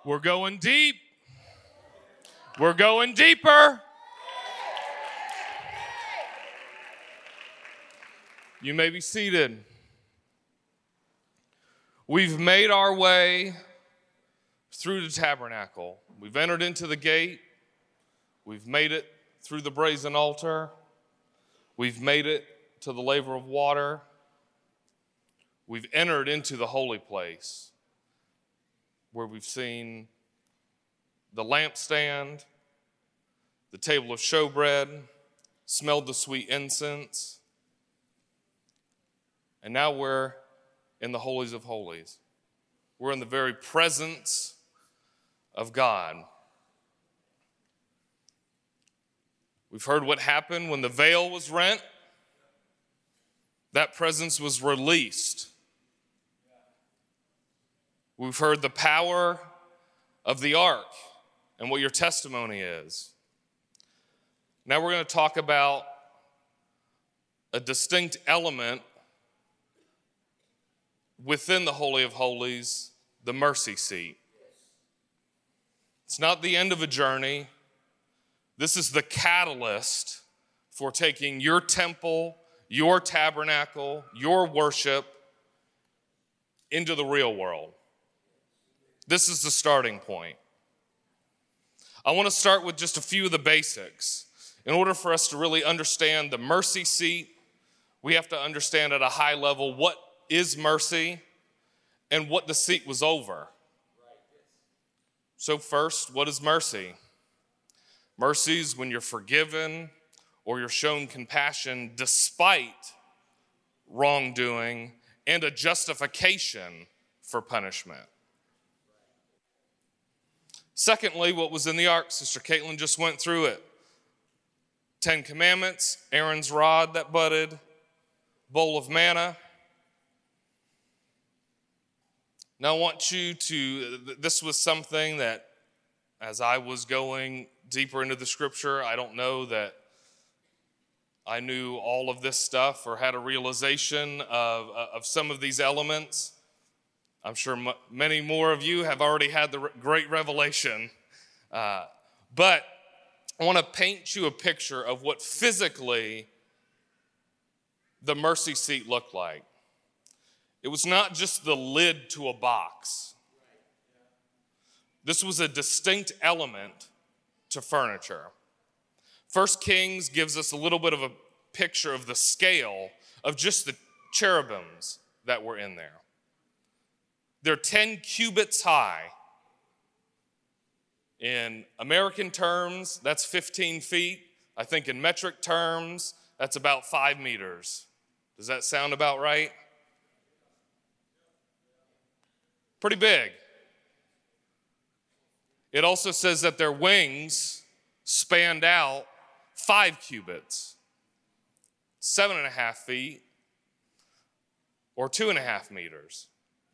We're going deep. We're going deeper. You may be seated. We've made our way through the tabernacle. We've entered into the gate. We've made it through the brazen altar. We've made it to the laver of water. We've entered into the holy place where we've seen the lampstand, the table of showbread, smelled the sweet incense, and now we're in the holies of holies. We're in the very presence of God. We've heard what happened when the veil was rent. That presence was released. We've heard the power of the ark and what your testimony is. Now we're going to talk about a distinct element within the Holy of Holies, the mercy seat. It's not the end of a journey. This is the catalyst for taking your temple, your tabernacle, your worship into the real world. This is the starting point. I want to start with just a few of the basics. In order for us to really understand the mercy seat, we have to understand at a high level what is mercy and what the seat was over. So first, what is mercy? Mercy is when you're forgiven or you're shown compassion despite wrongdoing and a justification for punishment. Secondly, what was in the ark? Sister Caitlin just went through it. 10 Commandments, Aaron's rod that budded, bowl of manna. Now I want you to, this was something that as I was going deeper into the scripture, I don't know that I knew all of this stuff or had a realization of some of these elements. I'm sure many more of you have already had the great revelation. But I want to paint you a picture of what physically the mercy seat looked like. It was not just the lid to a box. This was a distinct element to furniture. 1 Kings gives us a little bit of a picture of the scale of just the cherubims that were in there. They're 10 cubits high. In American terms, that's 15 feet. I think in metric terms, that's about 5 meters. Does that sound about right? Pretty big. It also says that their wings spanned out 5 cubits, 7.5 feet, or 2.5 meters.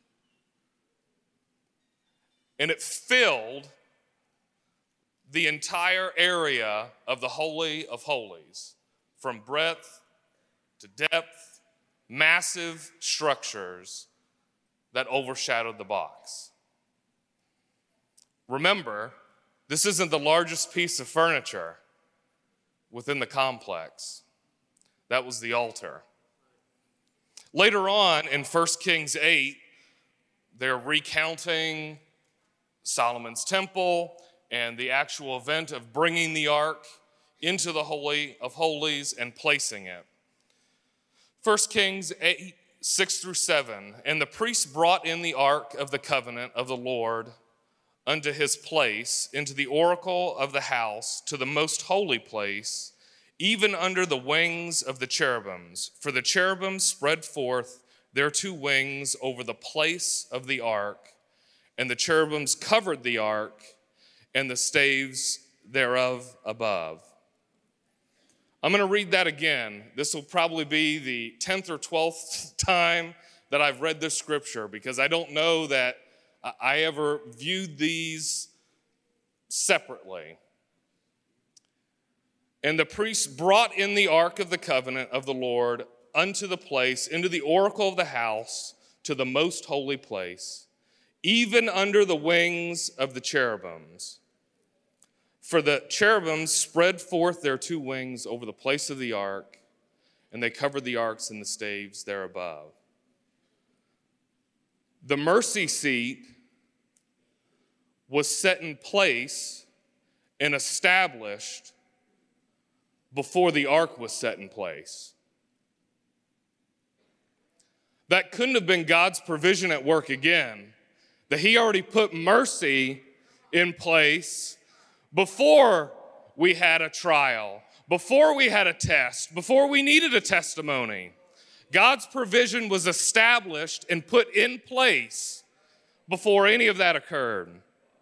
And it filled the entire area of the Holy of Holies, from breadth to depth, massive structures that overshadowed the box. Remember, this isn't the largest piece of furniture within the complex. That was the altar. Later on in 1 Kings 8, they're recounting Solomon's temple and the actual event of bringing the ark into the Holy of Holies and placing it. 1 Kings 8, 6 through 7, and the priests brought in the ark of the covenant of the Lord unto his place, into the oracle of the house, to the most holy place, even under the wings of the cherubims. For the cherubims spread forth their 2 wings over the place of the ark, and the cherubims covered the ark and the staves thereof above. I'm going to read that again. This will probably be the 10th or 12th time that I've read this scripture, because I don't know that I ever viewed these separately. And the priests brought in the ark of the covenant of the Lord unto the place, into the oracle of the house, to the most holy place, even under the wings of the cherubims. For the cherubims spread forth their two wings over the place of the ark, and they covered the arks and the staves there above. The mercy seat was set in place and established before the ark was set in place. That couldn't have been God's provision at work again, that he already put mercy in place before we had a trial, before we had a test, before we needed a testimony. God's provision was established and put in place before any of that occurred.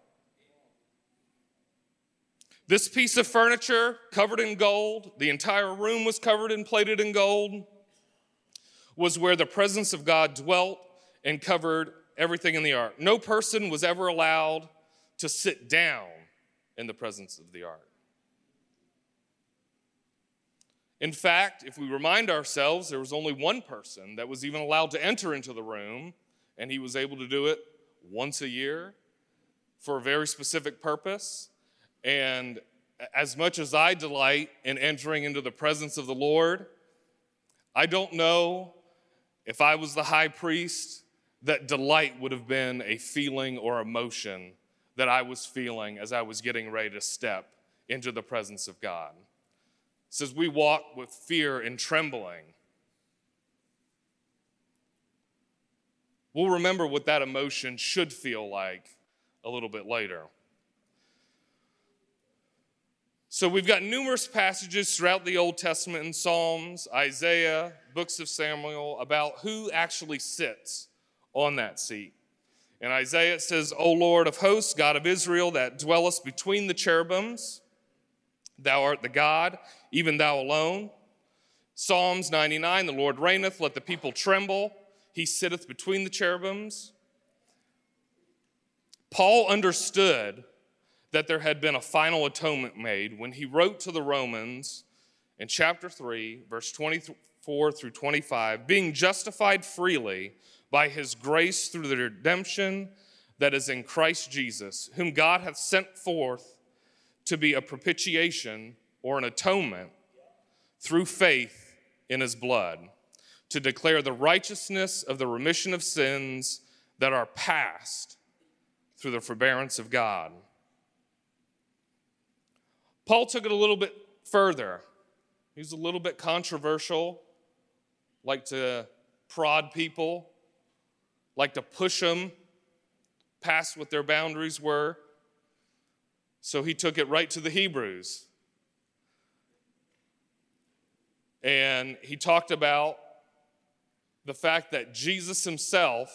This piece of furniture covered in gold, the entire room was covered and plated in gold, was where the presence of God dwelt and covered everything in the ark. No person was ever allowed to sit down in the presence of the ark. In fact, if we remind ourselves, there was only one person that was even allowed to enter into the room, and he was able to do it once a year for a very specific purpose. And as much as I delight in entering into the presence of the Lord, I don't know if I was the high priest that delight would have been a feeling or emotion that I was feeling as I was getting ready to step into the presence of God. It says we walk with fear and trembling. We'll remember what that emotion should feel like a little bit later. So we've got numerous passages throughout the Old Testament in Psalms, Isaiah, books of Samuel, about who actually sits on that seat. In Isaiah it says, O Lord of hosts, God of Israel, that dwellest between the cherubims, thou art the God, even thou alone. Psalms 99, the Lord reigneth, let the people tremble. He sitteth between the cherubims. Paul understood that there had been a final atonement made when he wrote to the Romans in chapter 3, verse 24 through 25, being justified freely by his grace through the redemption that is in Christ Jesus, whom God hath sent forth to be a propitiation or an atonement through faith in his blood, to declare the righteousness of the remission of sins that are past through the forbearance of God. Paul took it a little bit further. He was a little bit controversial, like to prod people, like to push them past what their boundaries were. So he took it right to the Hebrews. And he talked about the fact that Jesus himself,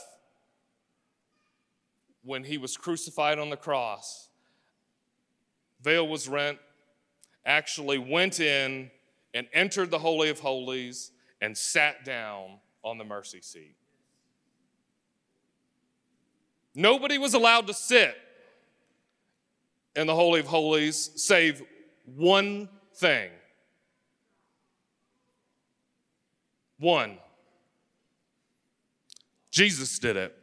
when he was crucified on the cross, veil was rent, actually went in and entered the Holy of Holies and sat down on the mercy seat. Nobody was allowed to sit in the Holy of Holies save one thing. One. Jesus did it.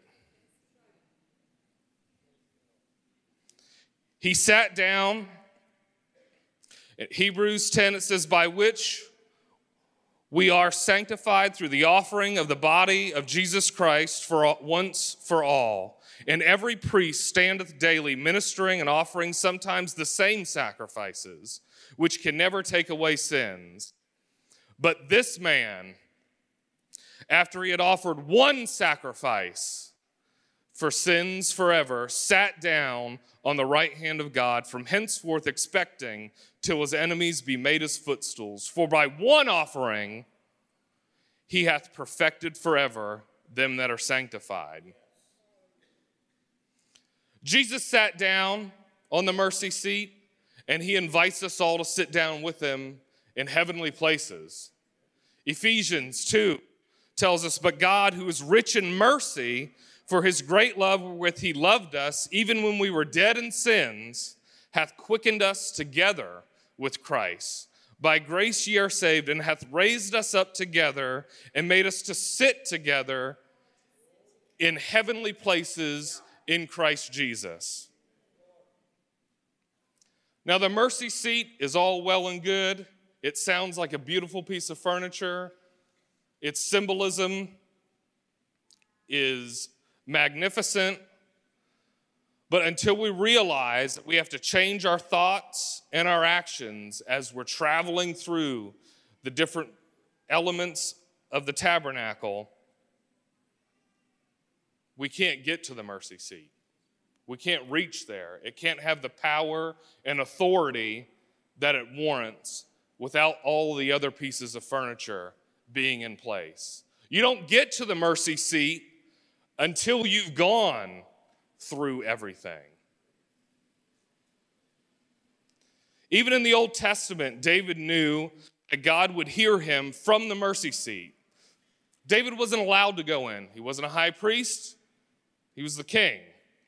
He sat down. In Hebrews 10, it says, by which we are sanctified through the offering of the body of Jesus Christ for once for all. And every priest standeth daily ministering and offering sometimes the same sacrifices, which can never take away sins. But this man, after he had offered one sacrifice for sins forever, sat down on the right hand of God, from henceforth expecting till his enemies be made his footstools. For by one offering he hath perfected forever them that are sanctified. Jesus sat down on the mercy seat, and he invites us all to sit down with him in heavenly places. Ephesians 2 tells us, but God, who is rich in mercy, for his great love wherewith he loved us, even when we were dead in sins, hath quickened us together with Christ. By grace ye are saved, and hath raised us up together, and made us to sit together in heavenly places in Christ Jesus. Now, the mercy seat is all well and good. It sounds like a beautiful piece of furniture. Its symbolism is magnificent. But until we realize that we have to change our thoughts and our actions as we're traveling through the different elements of the tabernacle, we can't get to the mercy seat. We can't reach there. It can't have the power and authority that it warrants without all the other pieces of furniture being in place. You don't get to the mercy seat until you've gone through everything. Even in the Old Testament, David knew that God would hear him from the mercy seat. David wasn't allowed to go in. He wasn't a high priest. He was the king.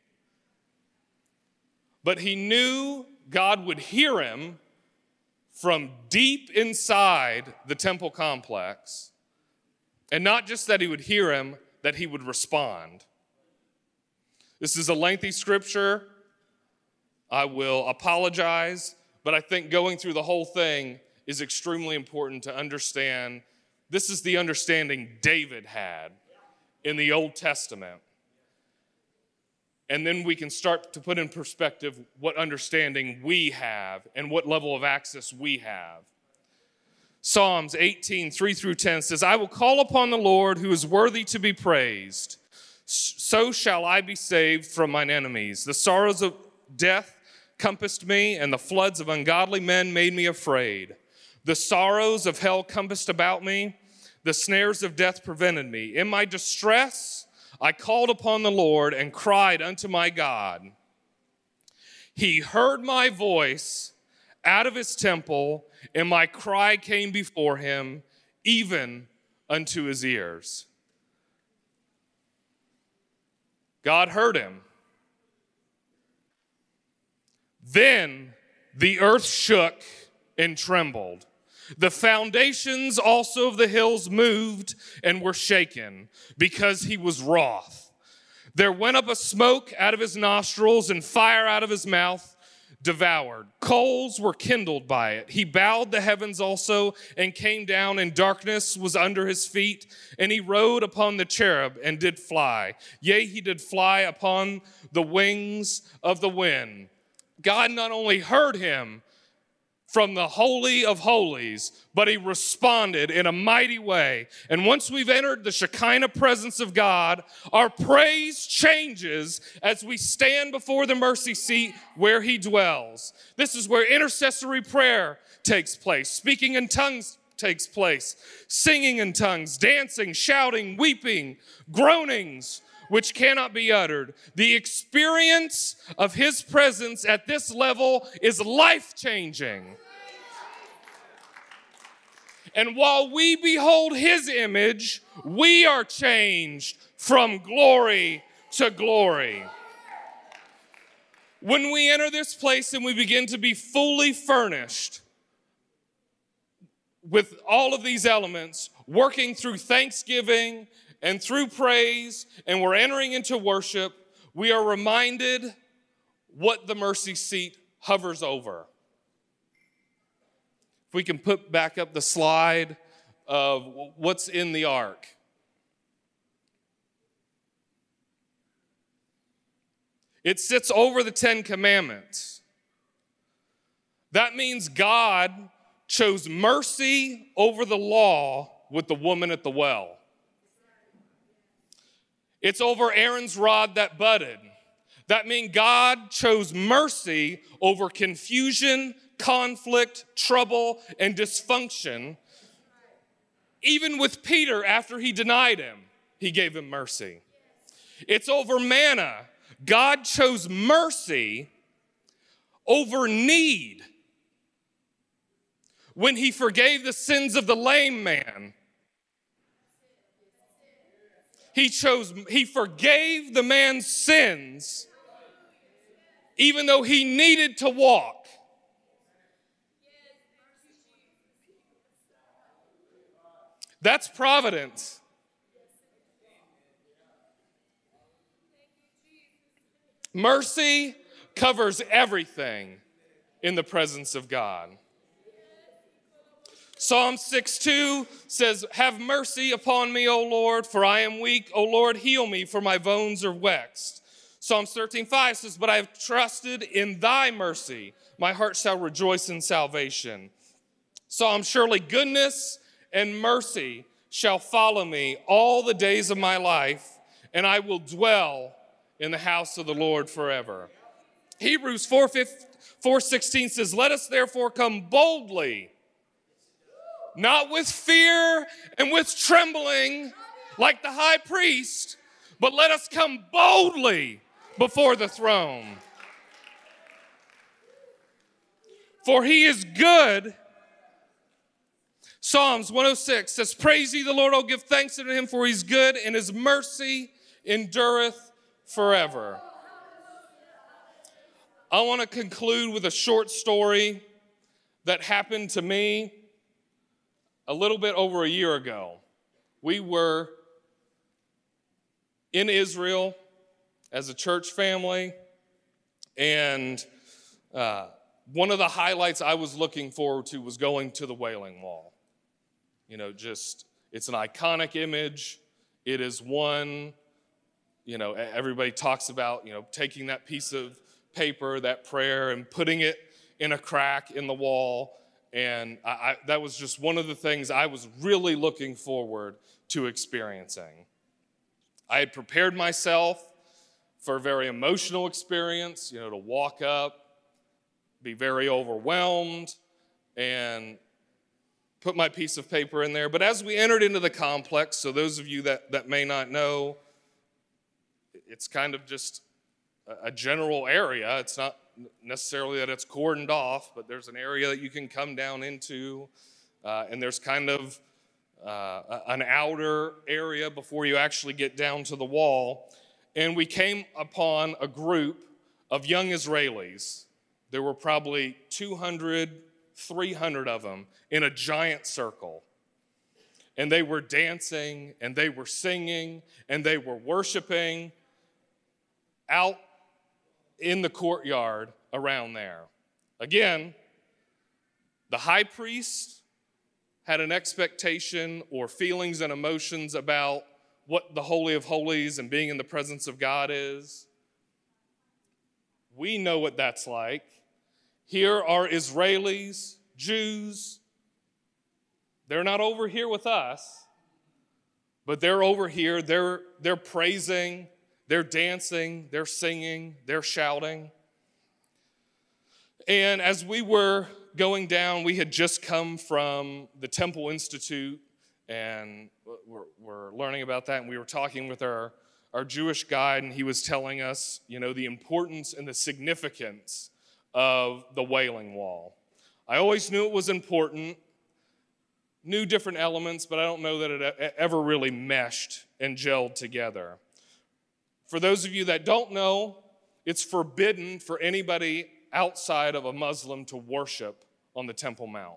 But he knew God would hear him from deep inside the temple complex. And not just that he would hear him, that he would respond. This is a lengthy scripture. I will apologize, but I think going through the whole thing is extremely important to understand. This is the understanding David had in the Old Testament. And then we can start to put in perspective what understanding we have and what level of access we have. Psalms 18, 3 through 10 says, I will call upon the Lord who is worthy to be praised. So shall I be saved from mine enemies. The sorrows of death compassed me, and the floods of ungodly men made me afraid. The sorrows of hell compassed about me. The snares of death prevented me. In my distress, I called upon the Lord and cried unto my God. He heard my voice out of his temple, and my cry came before him, even unto his ears. God heard him. Then the earth shook and trembled. The foundations also of the hills moved and were shaken, because he was wroth. There went up a smoke out of his nostrils, and fire out of his mouth devoured. Coals were kindled by it. He bowed the heavens also, and came down, and darkness was under his feet. And he rode upon the cherub, and did fly. Yea, he did fly upon the wings of the wind. God not only heard him from the Holy of Holies, but he responded in a mighty way. And once we've entered the Shekinah presence of God, our praise changes as we stand before the mercy seat where he dwells. This is where intercessory prayer takes place. Speaking in tongues takes place. Singing in tongues, dancing, shouting, weeping, groanings, which cannot be uttered. The experience of his presence at this level is life-changing. And while we behold his image, we are changed from glory to glory. When we enter this place and we begin to be fully furnished with all of these elements, working through thanksgiving and through praise, and we're entering into worship, we are reminded what the mercy seat hovers over. If we can put back up the slide of what's in the ark. It sits over the 10 Commandments. That means God chose mercy over the law with the woman at the well. It's over Aaron's rod that budded. That means God chose mercy over confusion, conflict, trouble, and dysfunction. Even with Peter, after he denied him, he gave him mercy. It's over manna. God chose mercy over need. When he forgave the sins of the lame man, he forgave the man's sins, even though he needed to walk. That's providence. Mercy covers everything in the presence of God. Psalm 6:2 says, have mercy upon me, O Lord, for I am weak. O Lord, heal me, for my bones are vexed. Psalms 13:5 says, but I have trusted in thy mercy. My heart shall rejoice in salvation. Psalm, surely goodness and mercy shall follow me all the days of my life, and I will dwell in the house of the Lord forever. Hebrews 4:16 says, let us therefore come boldly, not with fear and with trembling like the high priest, but let us come boldly before the throne. For he is good. Psalms 106 says, praise ye the Lord, oh give thanks unto him, for he's good, and his mercy endureth forever. I want to conclude with a short story that happened to me a little bit over a year ago. We were in Israel as a church family, and one of the highlights I was looking forward to was going to the Wailing Wall. You know, it's an iconic image. It is one, everybody talks about, taking that piece of paper, that prayer, and putting it in a crack in the wall. And that was just one of the things I was really looking forward to experiencing. I had prepared myself for a very emotional experience, to walk up, be very overwhelmed, and put my piece of paper in there. But as we entered into the complex, so those of you that may not know, it's kind of just a general area. It's not necessarily that it's cordoned off, but there's an area that you can come down into, and there's kind of an outer area before you actually get down to the wall. And we came upon a group of young Israelis. There were probably 200, 300 of them in a giant circle. And they were dancing, and they were singing, and they were worshiping out in the courtyard around there. Again, the high priest had an expectation or feelings and emotions about what the Holy of Holies and being in the presence of God is. We know what that's like. Here are Israelis, Jews. They're not over here with us, but they're over here. They're praising, they're dancing, they're singing, they're shouting. And as we were going down, we had just come from the Temple Institute, and we're learning about that, and we were talking with our Jewish guide, and he was telling us, the importance and the significance of the Wailing Wall. I always knew it was important, knew different elements, but I don't know that it ever really meshed and gelled together. For those of you that don't know, it's forbidden for anybody outside of a Muslim to worship on the Temple Mount.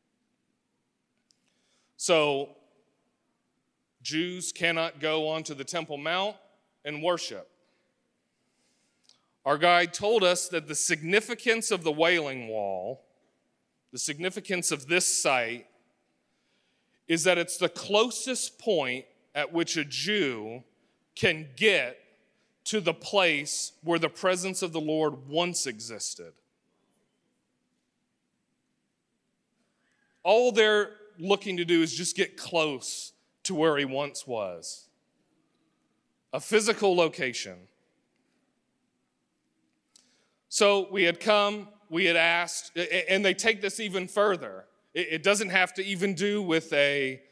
So, Jews cannot go onto the Temple Mount and worship. Our guide told us that the significance of the Wailing Wall, the significance of this site, is that it's the closest point at which a Jew can get to the place where the presence of the Lord once existed. All they're looking to do is just get close to where he once was. A physical location. So we had come, we had asked, and they take this even further. It doesn't have to even do with a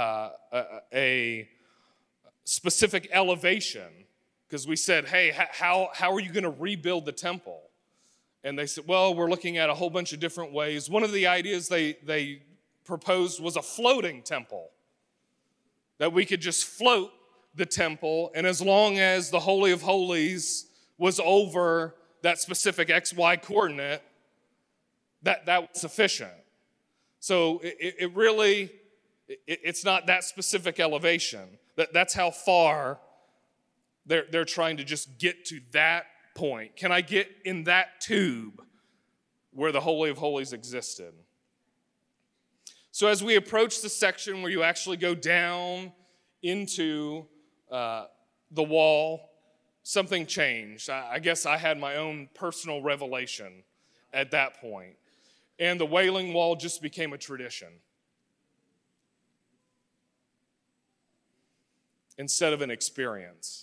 specific elevation, because we said, hey, how are you going to rebuild the temple? And they said, well, we're looking at a whole bunch of different ways. One of the ideas they proposed was a floating temple, that we could just float the temple, and as long as the Holy of Holies was over that specific XY coordinate, that was sufficient. So it's not that specific elevation. That's how far they're trying to just get to that point? Can I get in that tube where the Holy of Holies existed? So as we approach the section where you actually go down into the wall, something changed. I guess I had my own personal revelation at that point. And the Wailing Wall just became a tradition instead of an experience.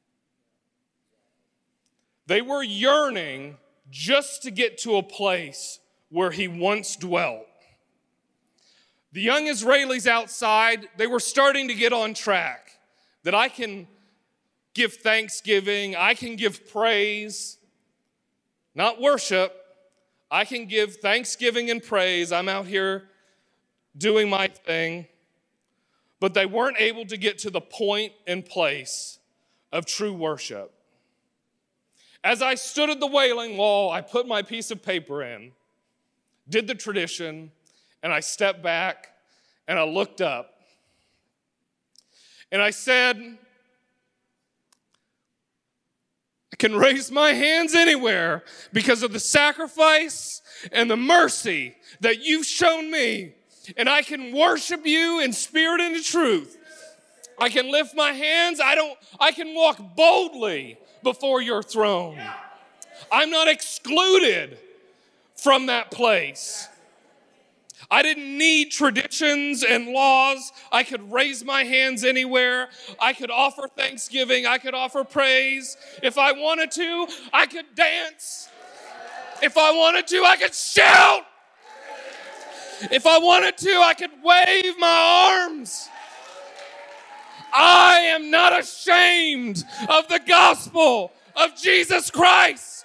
They were yearning just to get to a place where he once dwelt. The young Israelis outside, they were starting to get on track. That I can give thanksgiving, I can give praise, not worship. I can give thanksgiving and praise. I'm out here doing my thing. But they weren't able to get to the point and place of true worship. As I stood at the Wailing Wall, I put my piece of paper in, did the tradition, and I stepped back and I looked up. And I said, I can raise my hands anywhere because of the sacrifice and the mercy that you've shown me. And I can worship you in spirit and in truth. I can lift my hands. I can walk boldly before your throne. I'm not excluded from that place. I didn't need traditions and laws. I could raise my hands anywhere. I could offer thanksgiving. I could offer praise. If I wanted to, I could dance. If I wanted to, I could shout. If I wanted to, I could wave my arms. I am not ashamed of the gospel of Jesus Christ.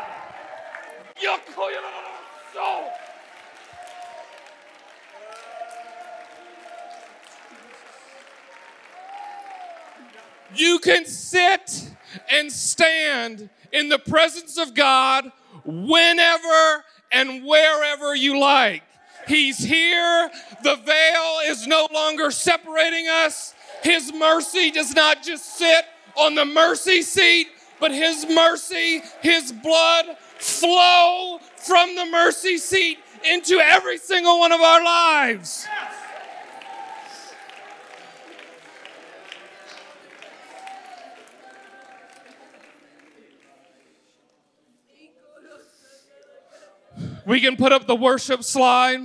You can sit and stand in the presence of God whenever and wherever you like. He's here. The veil is no longer separating us. His mercy does not just sit on the mercy seat, but His mercy, His blood flow from the mercy seat into every single one of our lives. We can put up the worship slide.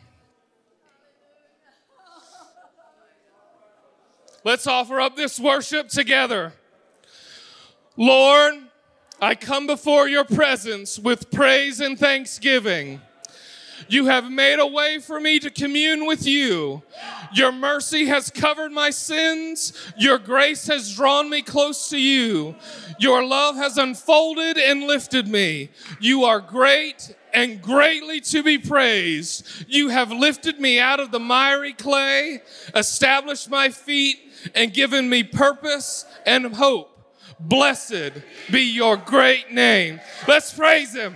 Let's offer up this worship together. Lord, I come before your presence with praise and thanksgiving. You have made a way for me to commune with you. Your mercy has covered my sins. Your grace has drawn me close to you. Your love has unfolded and lifted me. You are great and greatly to be praised. You have lifted me out of the miry clay, established my feet, and given me purpose and hope. Blessed be your great name. Let's praise Him.